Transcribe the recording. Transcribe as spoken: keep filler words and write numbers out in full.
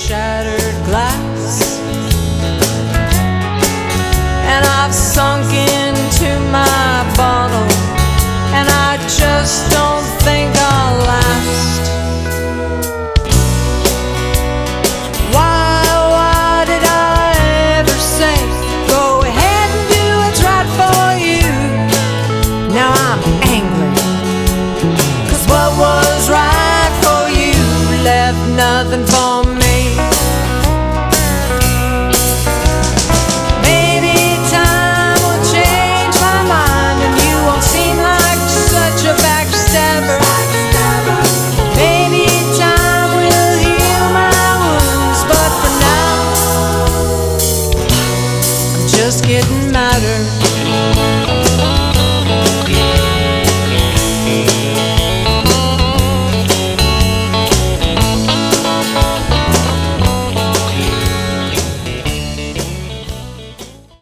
shattered glass, and I've sunk into my bottle, and I just don't think I'll last. Why, why did I ever say, go ahead and do what's right for you? Now I'm angry, 'cause what was right for you left nothing for me.